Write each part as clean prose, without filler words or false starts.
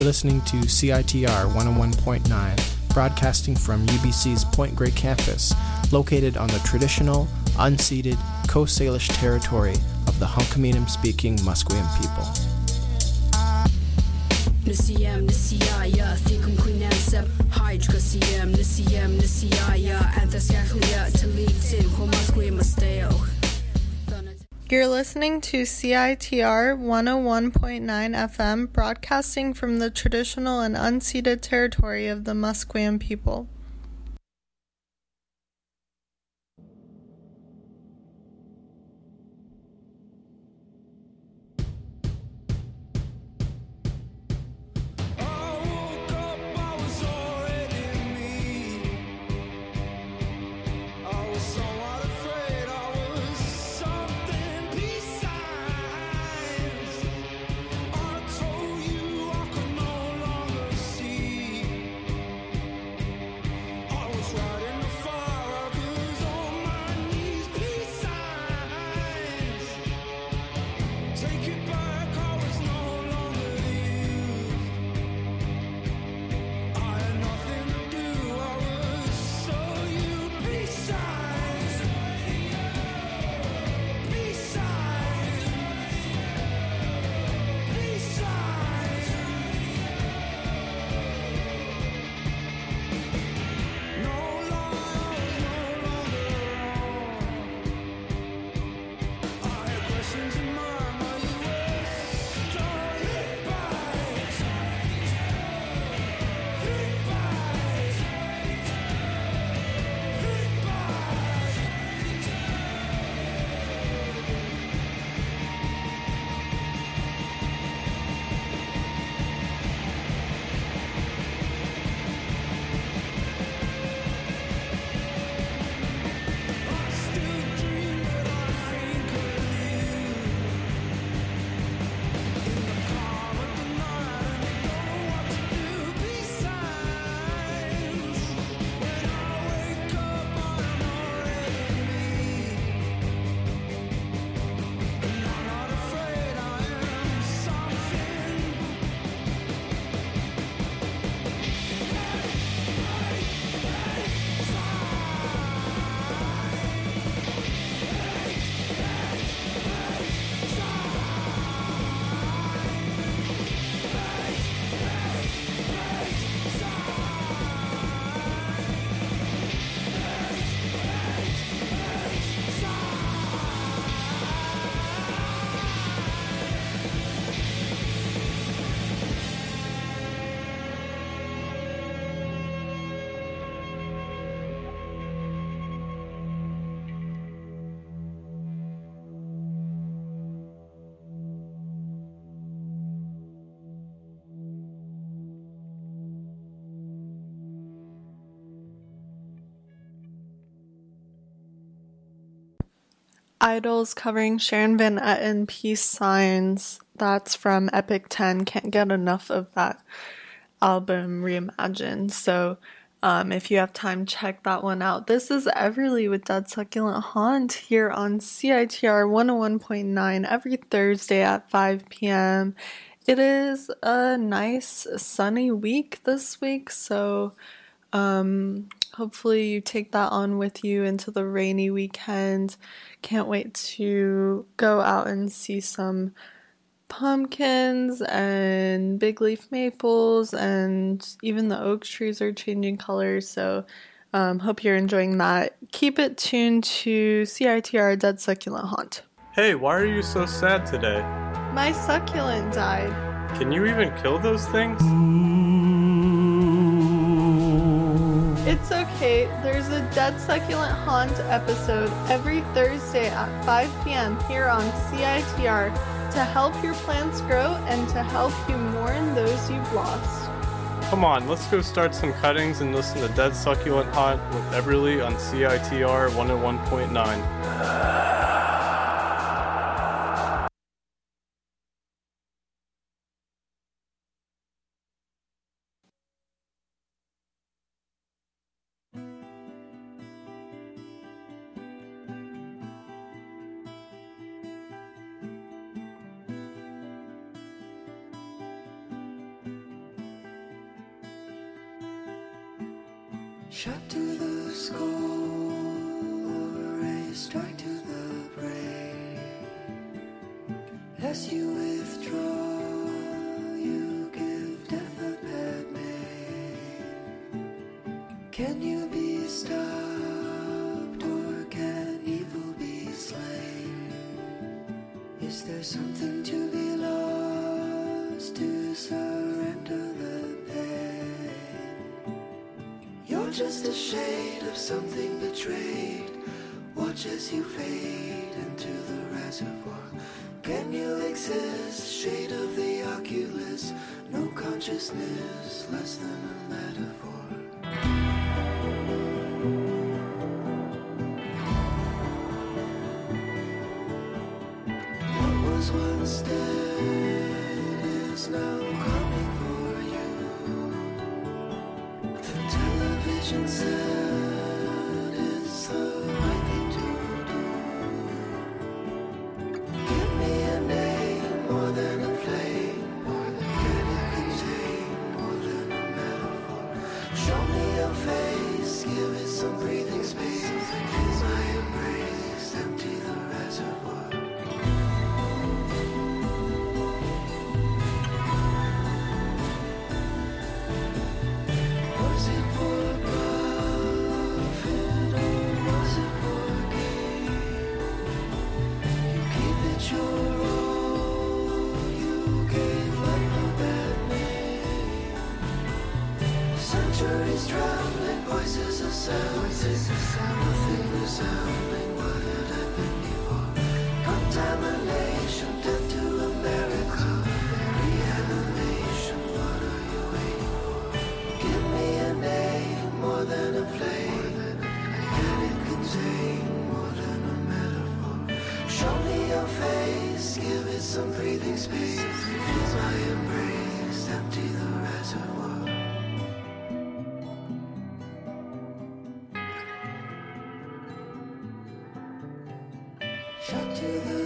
Listening to CITR 101.9, broadcasting from UBC's Point Grey campus, located on the traditional, unceded Coast Salish territory of the Hunkaminam-speaking Musqueam people. Nisiyam nisiyaya thikum quinamsep hydrocasiam nisiyam nisiyaya anthascaclia talitin homasquimasteo. You're listening to CITR 101.9 FM, broadcasting from the traditional and unceded territory of the Musqueam people. Idols covering Sharon Van Etten, Peace Signs. That's from Epic 10. Can't get enough of that album reimagined. So if you have time, check that one out. This is Everly with Dead Succulent Haunt here on CITR 101.9 every Thursday at 5 p.m. It is a nice sunny week this week, so hopefully you take that on with you into the rainy weekend. Can't wait to go out and see some pumpkins and big leaf maples, and even the oak trees are changing colors, so hope you're enjoying that. Keep it tuned to CITR Dead Succulent Haunt. Hey, why are you so sad today? My succulent died. Can you even kill those things? It's okay. There's a Dead Succulent Haunt episode every Thursday at 5 p.m. here on CITR to help your plants grow and to help you mourn those you've lost. Come on, let's go start some cuttings and listen to Dead Succulent Haunt with Everly on CITR 101.9. Shot to the skull, a strike to the brain. As you withdraw, you give death a bad name. Can you be stopped, or can evil be slain? Is there something to be lost, to surrender the pain? You're just a shade of something betrayed. Watch as you fade into the reservoir. Can you exist, shade of the oculus? No consciousness, less than a metaphor. What was once dead is now coming for you. The television said it's the right thing to do. Give me a name more than a flame. Can it contain more than a metaphor? Show me your face, give it some breathing space. Feel my embrace, empty the reservoir. Was it for profit or was it for gain? You keep it your all, you gave life a bad name. Centuries trembling, voices a sounding, nothing resounding what had happened before. Contamination, death to America, reanimation, what are you waiting for? Give me a name more than a flame. Can it contain more than a metaphor? Show me your face, give it some breathing space. Feel my embrace, empty the reservoir. Shot to the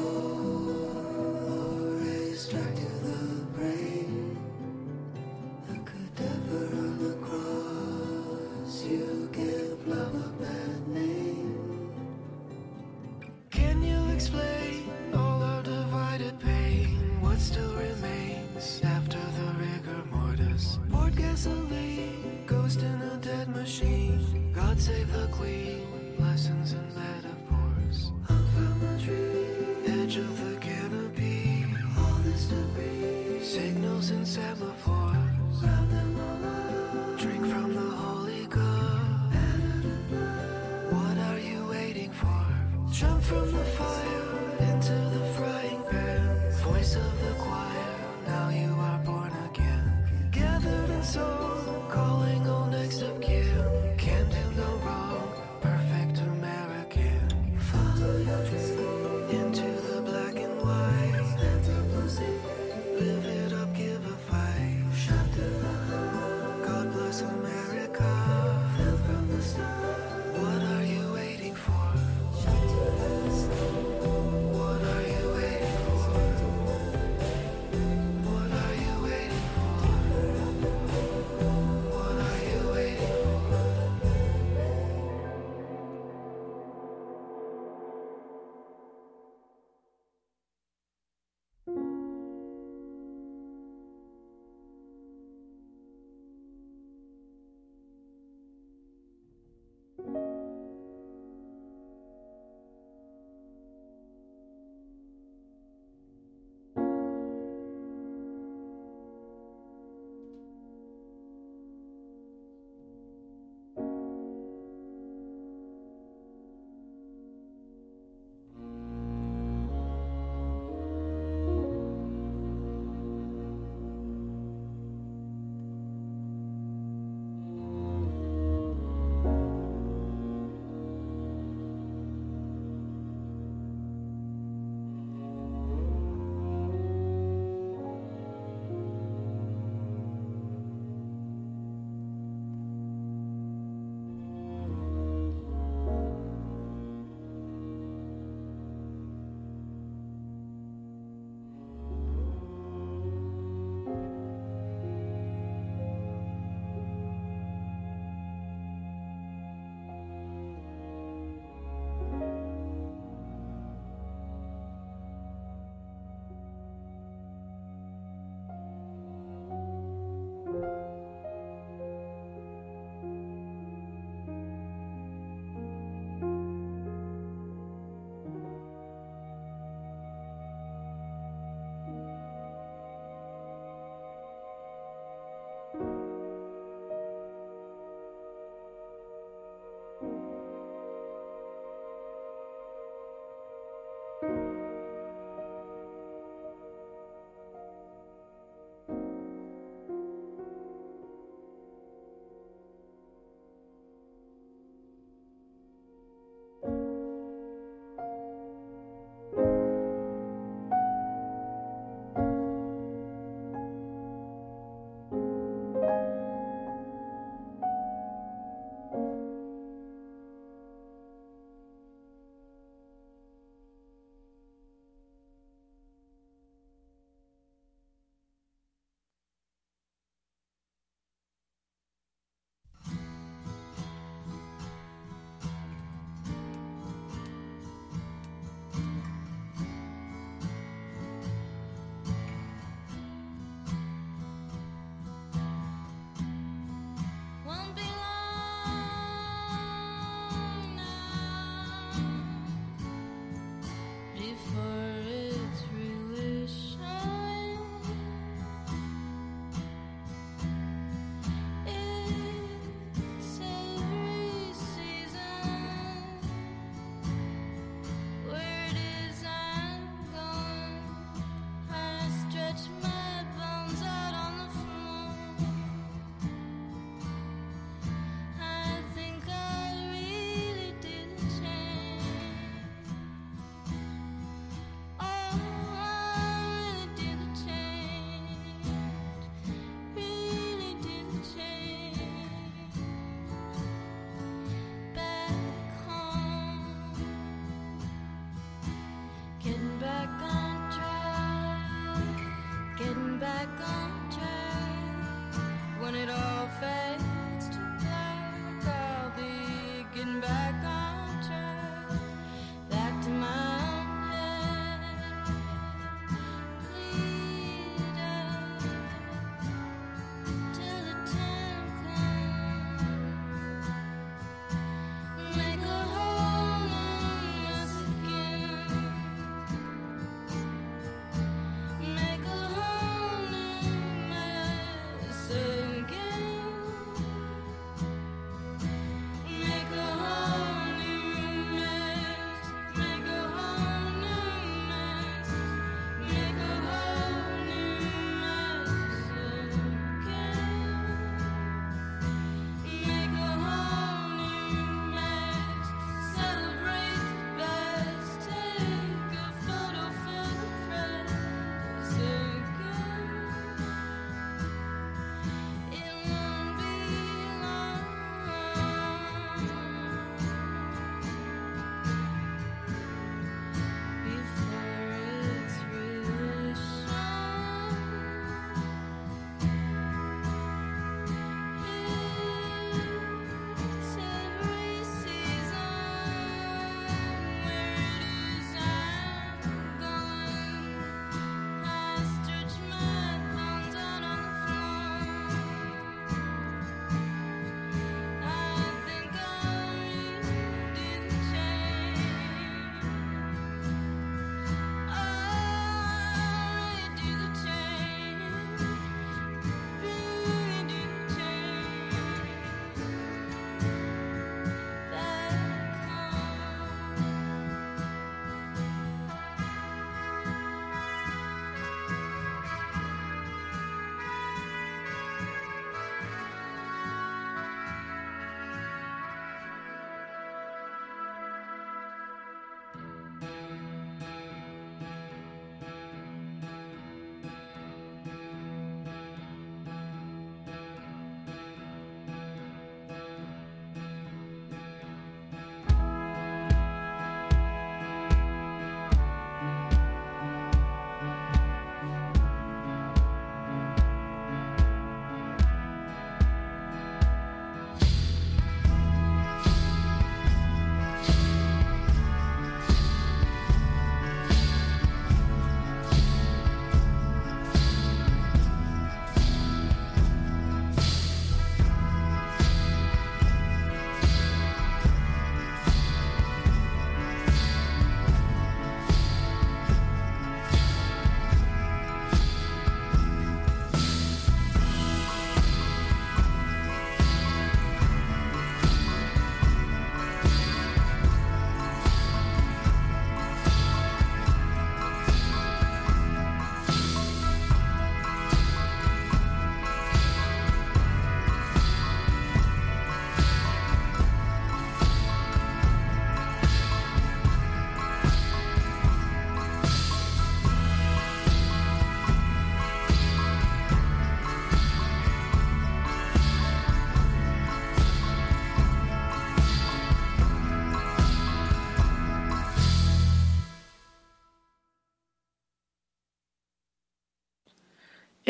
skull, a strike to the brain. A cadaver on the cross, you give love a bad name. Can you explain all our divided pain? What still remains after the rigor mortis? Poured gasoline, ghost in a dead machine. God save the queen, lessons and metaphors. Hung from the tree, edge of the canopy. All this debris, signals and semaphores. Round them all up, drink from the holy cup. What are you waiting for? Jump from the fire into the frying pan. Voice of the choir, now you are born again. Gathered in soul, calling all next of kin. Can do no wrong,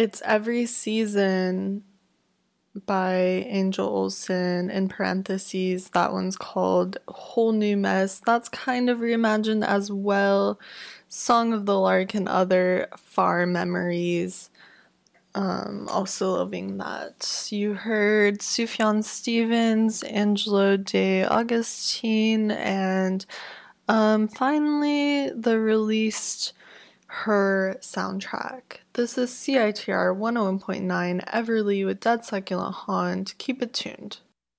It's Every Season by Angel Olsen, in parentheses. That one's called Whole New Mess. That's kind of reimagined as well. Song of the Lark and Other Far Memories. Also loving that. You heard Sufjan Stevens, Angelo De Augustine, and finally the released Her soundtrack. This is CITR 101.9 Everly with Dead Succulent Haunt. Keep it tuned.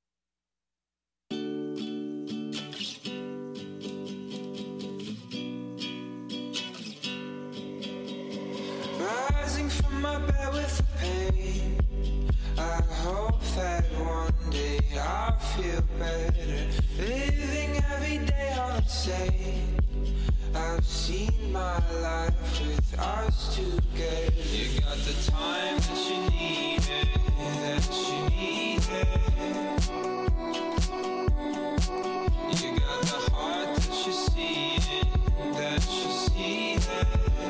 Rising from my bed with the pain, I hope that one day I'll feel better. Living every day insane. I've seen my life with us together. You got the time that you needed, that you needed. You got the heart that you see it, that you see it.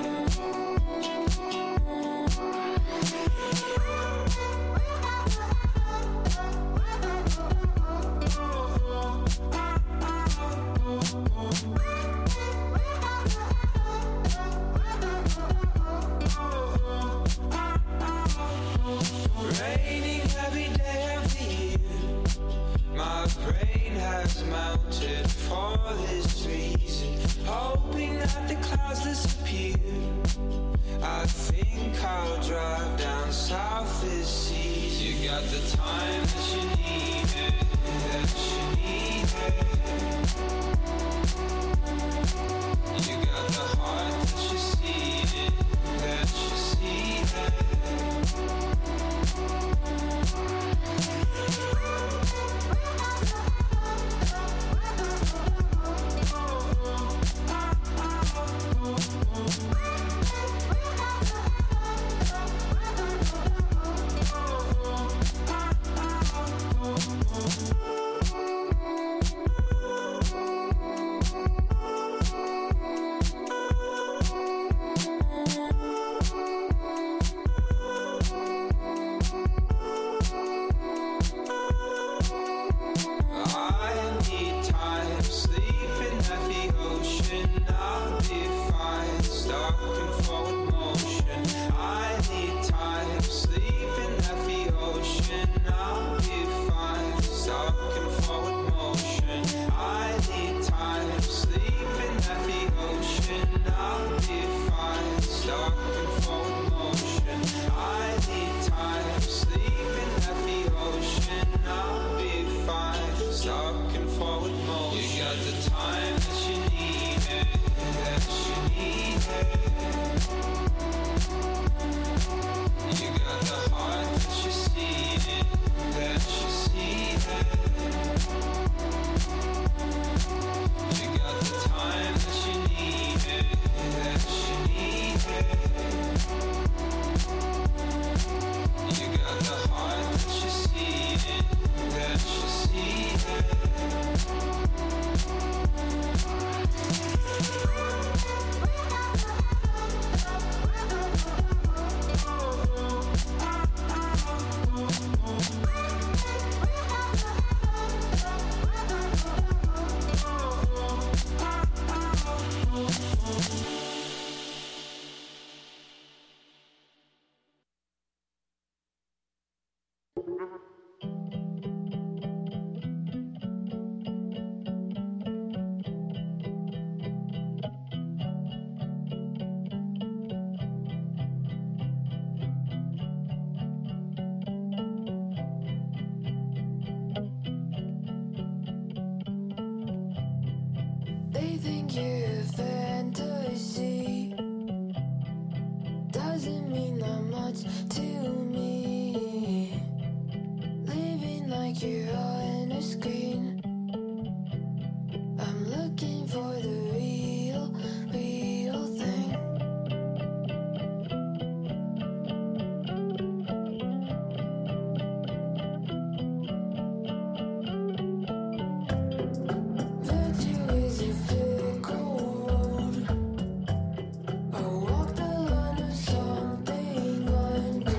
Raining every day of the year. My brain has melted for this reason, hoping that the clouds disappear. I think I'll drive down south this season. You got the time that you needed, that you needed. You got the heart that you see it, that you see it. They think you're a fantasy. Doesn't mean that much to me. Living like you're on a screen. I'm looking for the real thing. Virtue is a fickle road. I walk the line of something unclear.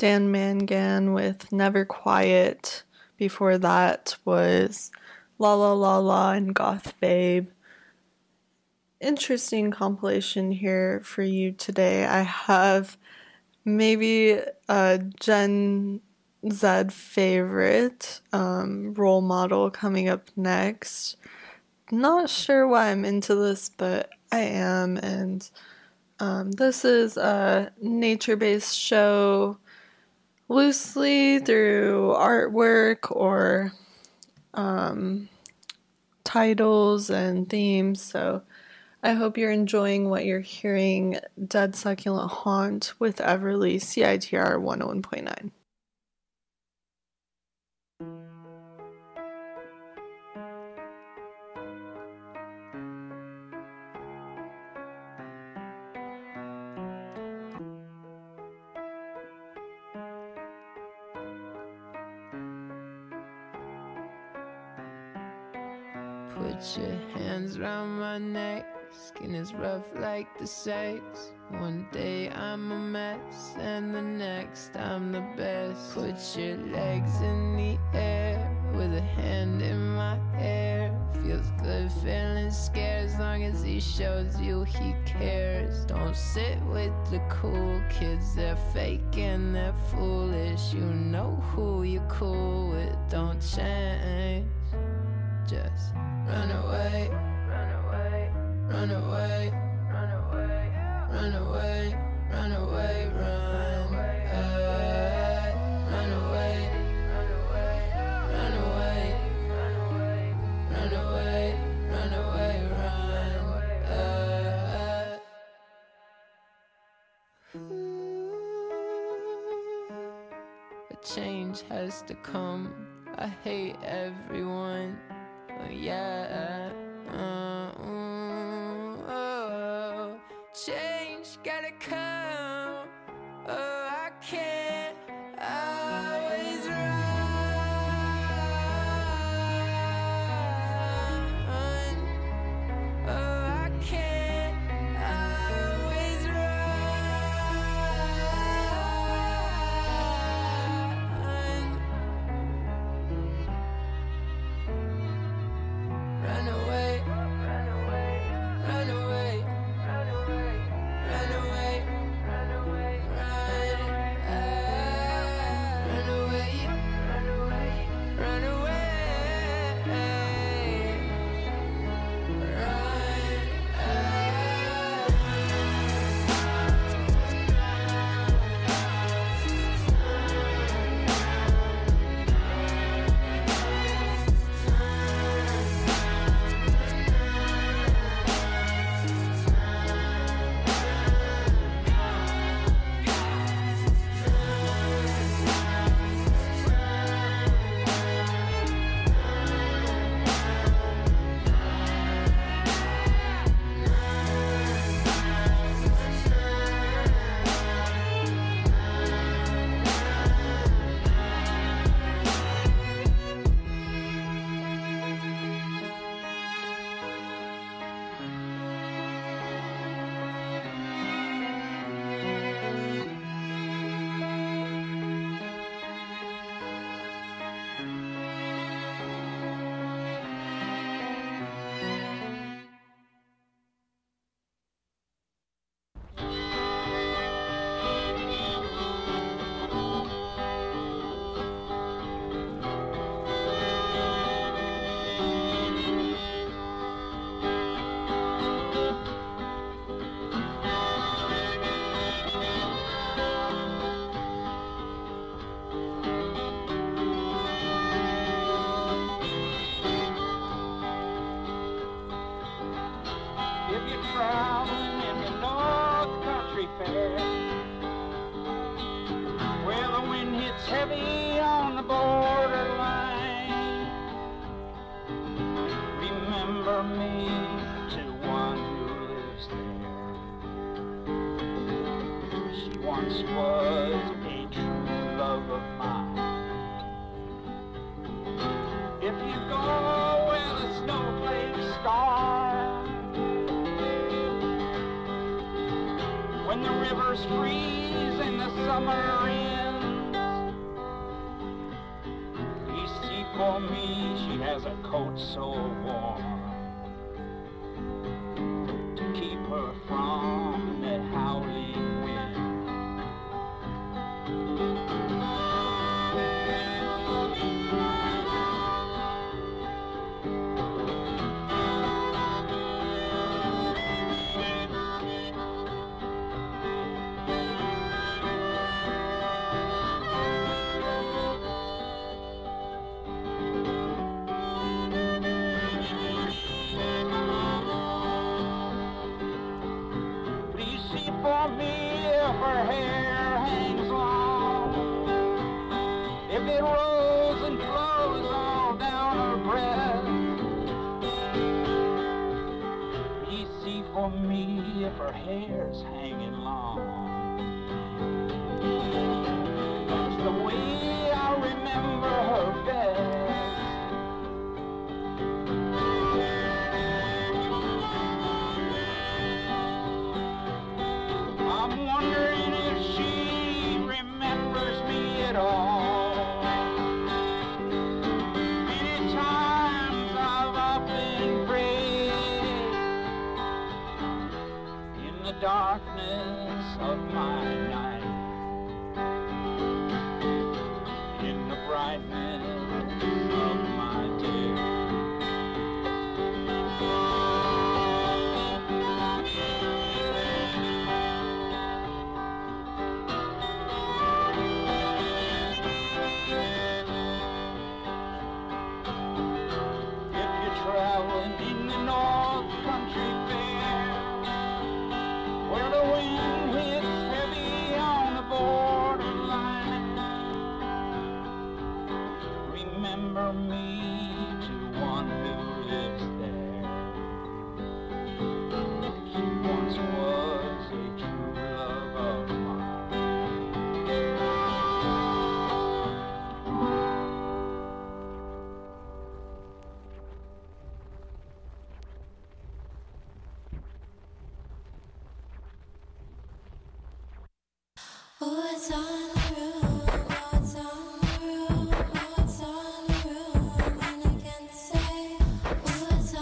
Dan Mangan with Never Quiet. Before that was La La La La and Goth Babe. Interesting compilation here for you today. I have maybe a Gen Z favorite role model coming up next. Not sure why I'm into this, but I am, and this is a nature-based show loosely through artwork or titles and themes, so I hope you're enjoying what you're hearing. Dead Succulent Haunt with Everly, CITR 101.9. Put your hands around my neck. Skin is rough like the sex. One day I'm a mess, and the next I'm the best. Put your legs in the air with a hand in my hair. Feels good feeling scared as long as he shows you he cares. Don't sit with the cool kids, they're fake and they're foolish. You know who you're cool with, don't change. Just run away, run away, run away, run away, run away, run away, run away, run away, run away, run away, run away, run away, run. A change has to come. I hate everyone. Yeah, change gotta come. Oh, I can't always run. Oh, I can't always run. Run away, run away, run away, run away, run away, run away, run away, run away, run away, If you're traveling in the North Country Fair, where the wind hits heavy on the borderline, remember me to one who lives there. She once was a true love of mine. If you go where the snowflakes start, when the rivers freeze and the summer ends, for me, she has a coat so warm to keep her from that howling wind. For me, if her hair hangs long, if it rolls and flows all down her breast. Please see for me if her hair's hanging long. That's the way I remember her best. I'm wondering if she remembers me at all. Many times I've often prayed in the darkness of my night, in the brightness of my day. Traveling in the North Country Fair, where the wind hits heavy on the borderline, remember me to one who lives there. She once was a true love of mine. What's on the room? What's on the room? What's on the room? And I can't say what's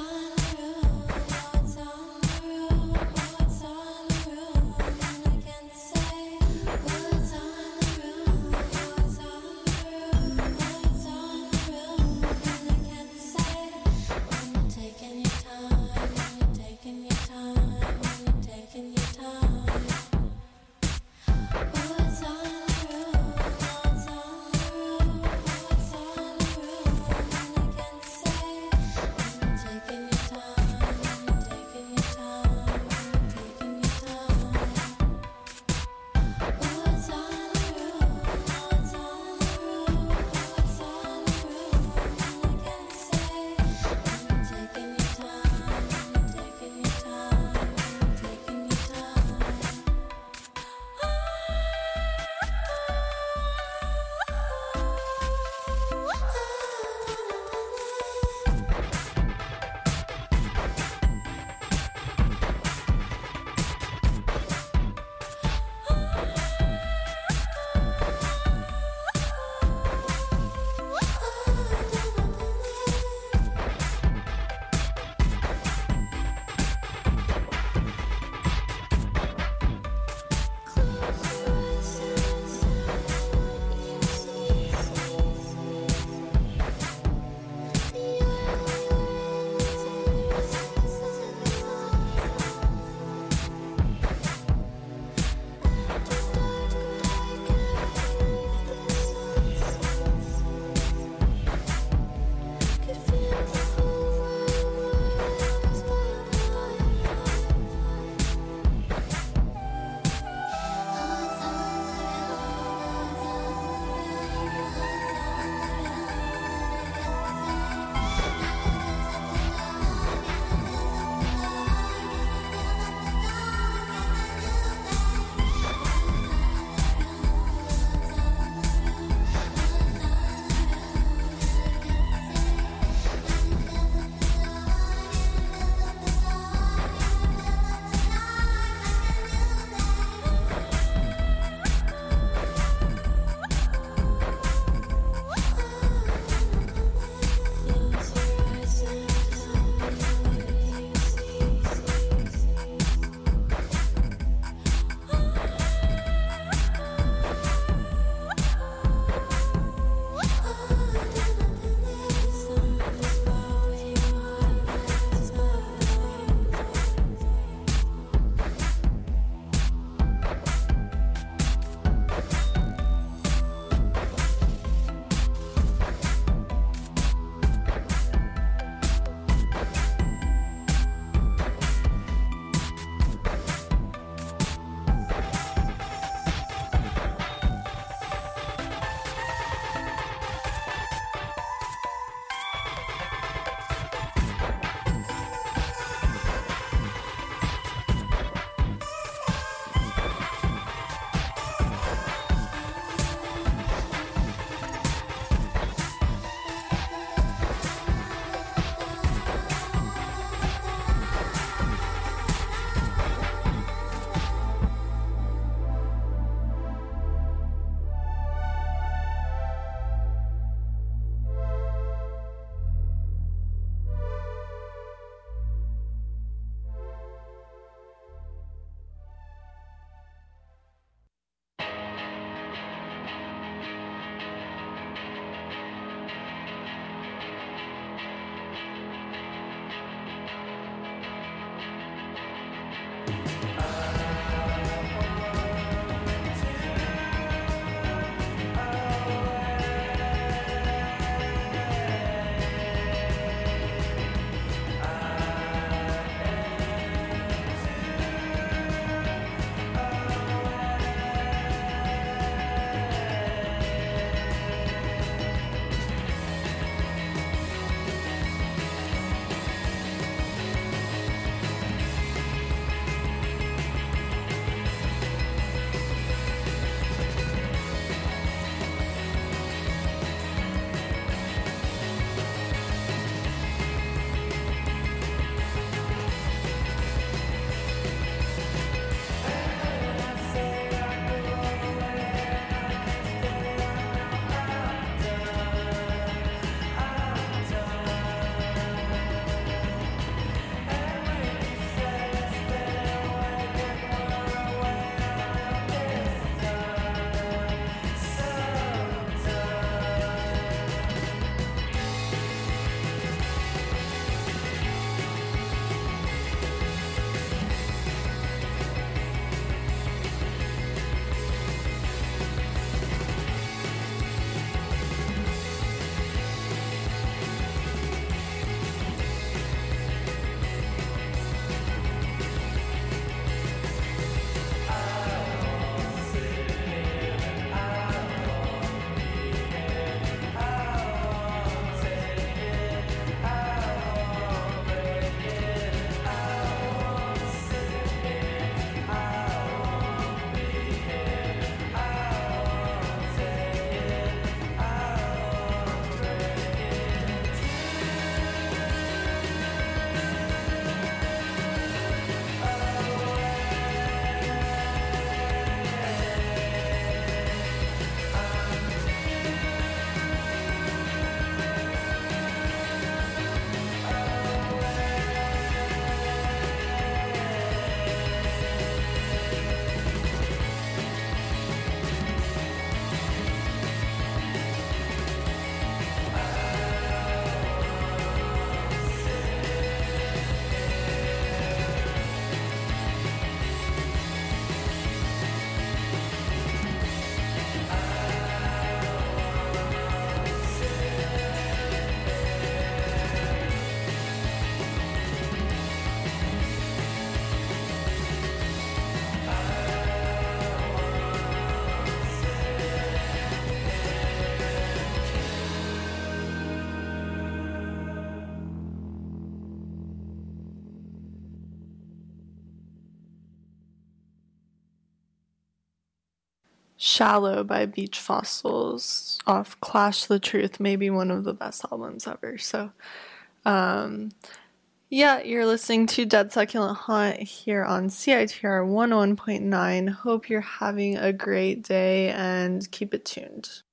Shallow by Beach Fossils off Clash the Truth, maybe one of the best albums ever. So, yeah, you're listening to Dead Succulent Haunt here on CITR 101.9. Hope you're having a great day and keep it tuned.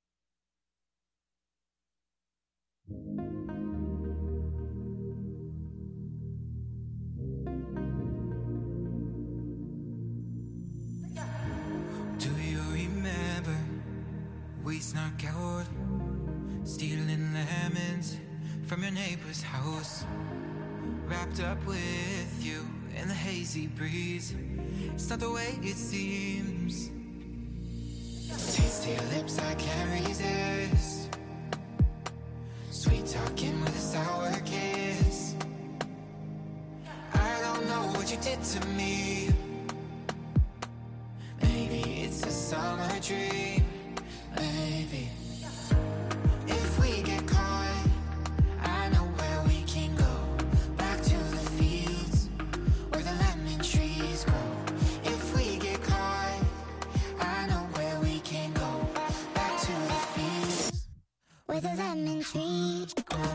Do you remember we snuck out, stealing lemons from your neighbor's house, wrapped up with you in the hazy breeze? It's not the way it seems. Taste to your lips, I can't resist. Sweet talking with a sour kiss. I don't know what you did to me. Maybe it's a summer dream. Maybe if we get caught, I know where we can go. Back to the fields where the lemon trees grow. If we get caught, I know where we can go. Back to the fields where the lemon trees grow.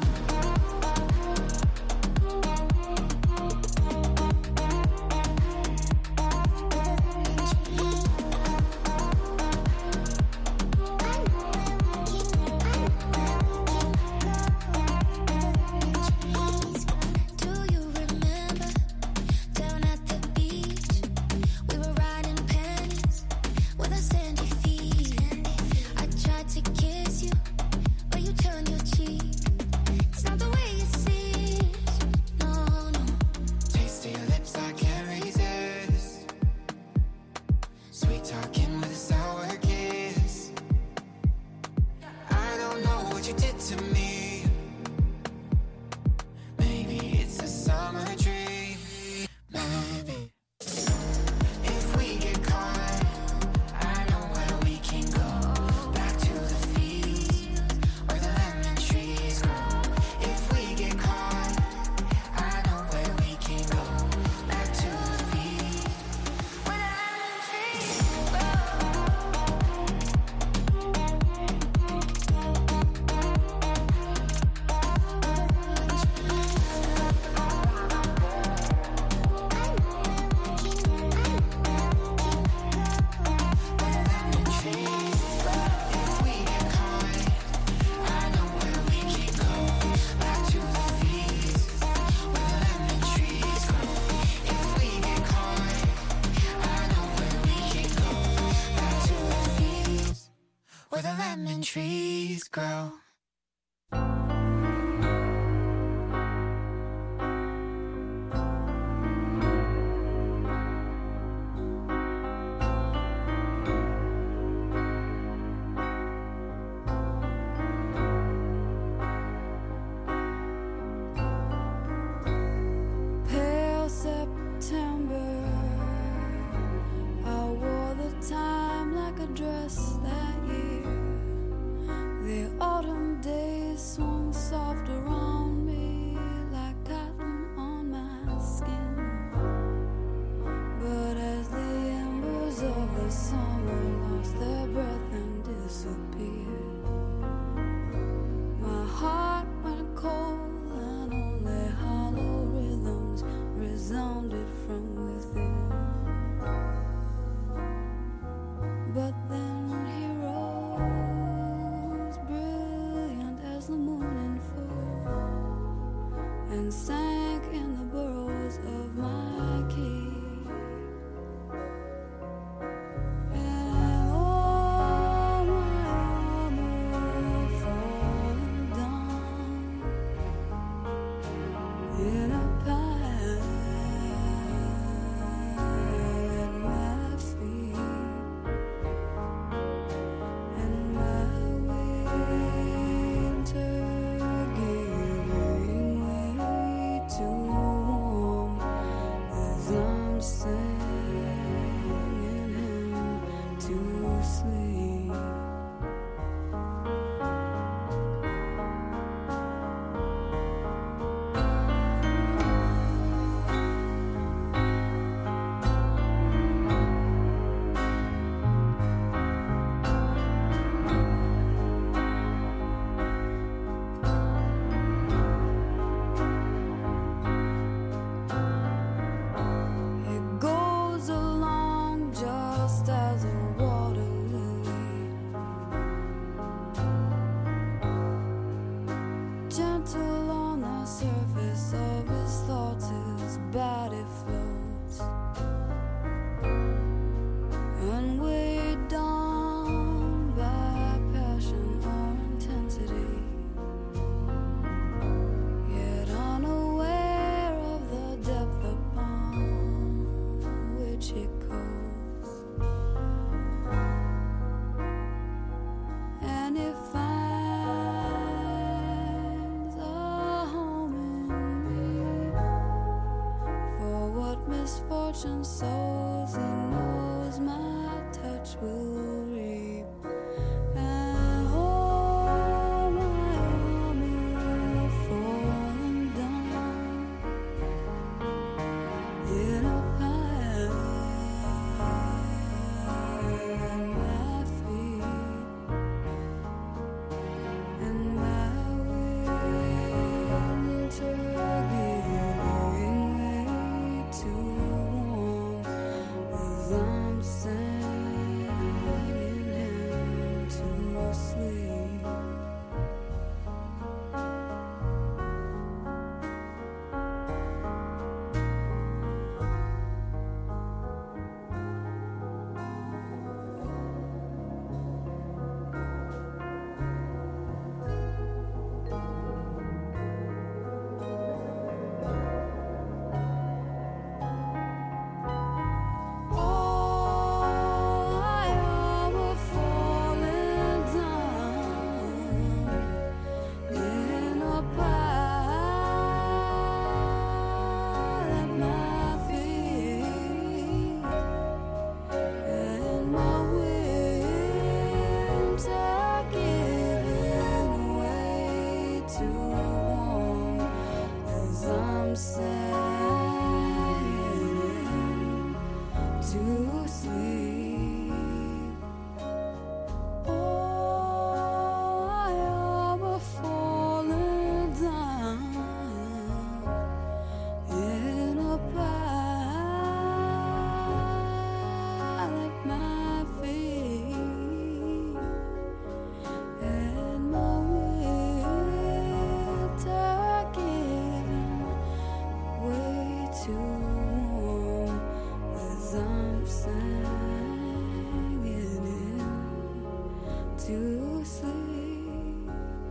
It's not the way what you did to me. Maybe it's a summer dream. Maybe if we get caught, I know where we can go. Back to the fields where the lemon trees grow. If we get caught, I know where we can go. Back to the fields where the lemon trees where the lemon trees grow. Pale September, I wore the time like a dress that year. The autumn days swung soft around me like cotton on my skin. But as the embers of the summer lost their breath and disappeared, my heart went cold and only hollow rhythms resounded from within. But then he rose, brilliant as the moon in full, and sank in the burrows of my key. And all my armor fallen down in a pile at my feet. And my winter giving way too warm as I'm singing him to sleep. It goes along just as a water lily, gentle on the surface of his thoughts, his body floats, unweighed down by passion or intensity, yet unaware of the depth upon which it goes. And it finds a home in me. For what misfortune sows, he knows my touch will reap. And all my armor fallen down in a pile at my feet. And my winter giving way too warm as I'm singing too warm as I'm sinking to sleep. Oh, I am a falling down in a pile at my feet, and my winter getting way too warm as I'm singing to sleep.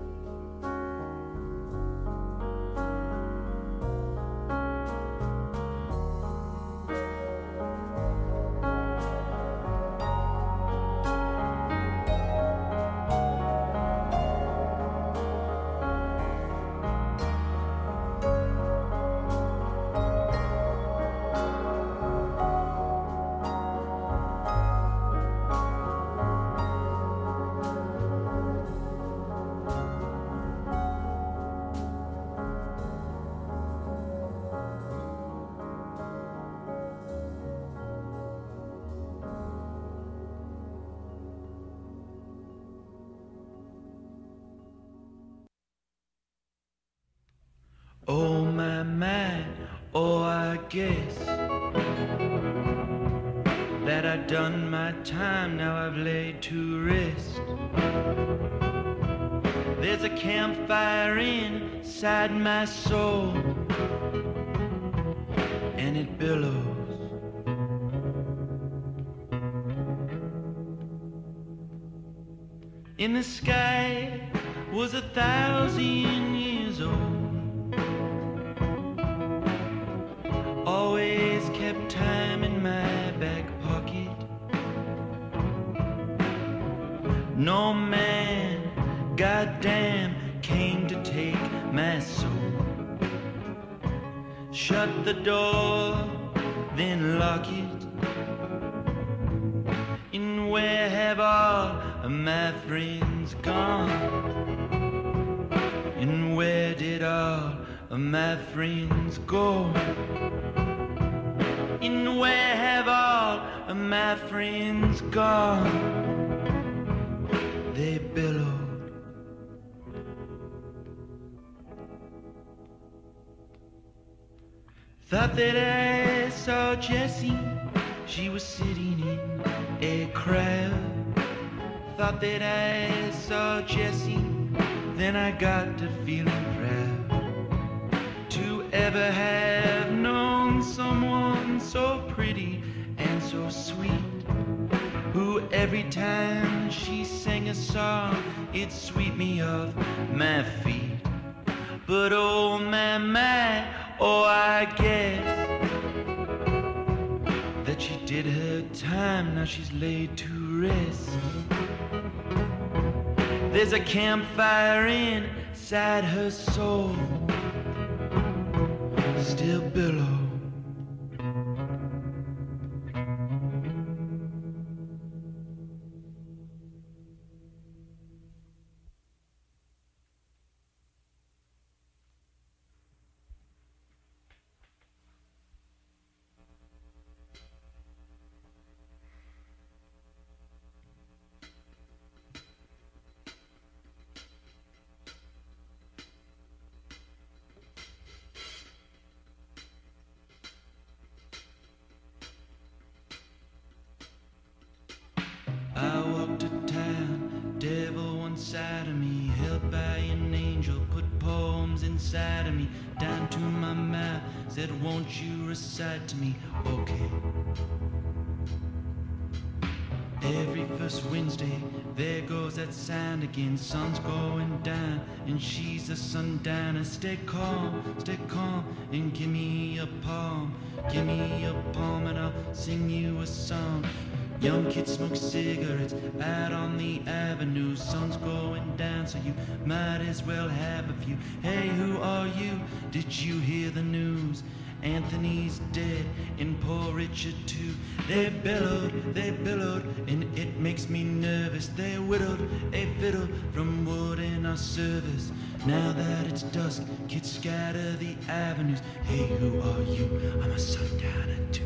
Oh my, oh I guess that I've done my time, now I've laid to rest. There's a campfire inside my soul, and it billows. In the sky was 1,000 years old. Always kept time in my back pocket. No man, goddamn, came to take my soul. Shut the door, then lock it. And where have all of my friends gone? And where did all of my friends go? And where have all of my friends gone? They bellowed. Thought that I saw Jessie, she was sitting in a crowd. Thought that I saw Jessie, then I got to feeling proud to ever have known someone so pretty and so sweet, who every time she sang a song, it'd sweep me off my feet. But oh my, oh I guess that she did her time, now she's laid to rest. There's a campfire inside her soul, still billow. I walked to town, devil one side of me, held by an angel, put poems inside of me, down to my mouth, said won't you recite to me, okay. Every first Wednesday, there goes that sound again, sun's going down, and she's a sundowner. Stay calm, and give me a poem, and I'll sing you a song. Young kids smoke cigarettes out on the avenue. Sun's going down, so you might as well have a few. Hey, who are you? Did you hear the news? Anthony's dead and poor Richard too. They bellowed, and it makes me nervous. They whittled a fiddle from wood in our service. Now that it's dusk, kids scatter the avenues. Hey, who are you? I'm a sundowner too.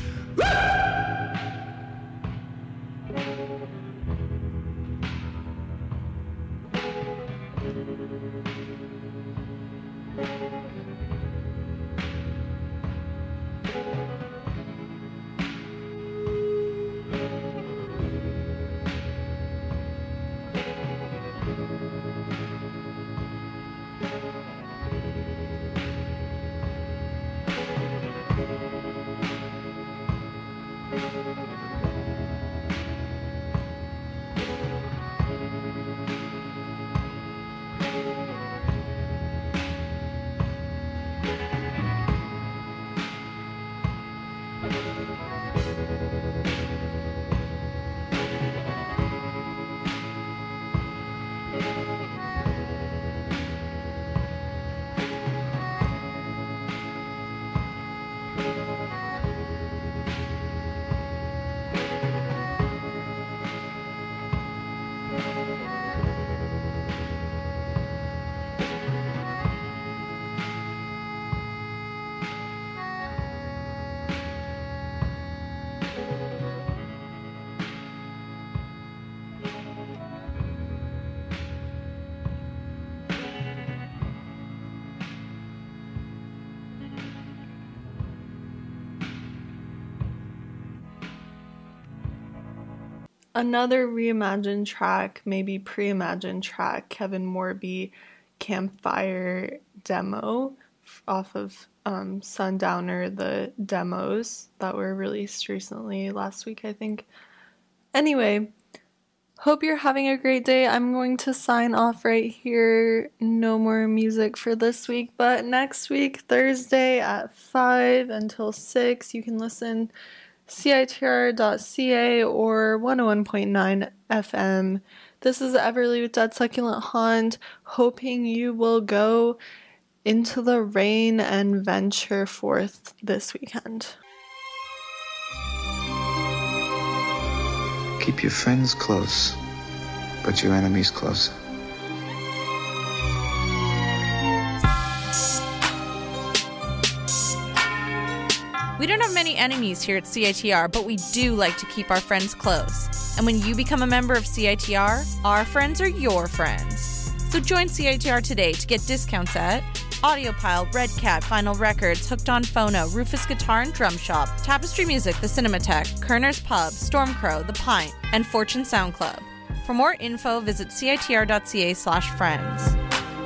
Another reimagined track, maybe pre-imagined track, Kevin Morby Campfire demo off of Sundowner, the demos that were released recently, last week I think. Anyway, hope you're having a great day. I'm going to sign off right here. No more music for this week, but next week, Thursday at 5 until 6, you can listen CITR.ca or 101.9 FM. This is Everly with Dead Succulent Haunt, hoping you will go into the rain and venture forth this weekend. Keep your friends close, but your enemies closer. We don't have many enemies here at CITR, but we do like to keep our friends close. And when you become a member of CITR, our friends are your friends. So join CITR today to get discounts at Audiopile, Red Cat, Vinyl Records, Hooked on Phono, Rufus Guitar and Drum Shop, Tapestry Music, The Cinematheque, Kerner's Pub, Stormcrow, The Pint, and Fortune Sound Club. For more info, visit citr.ca/friends.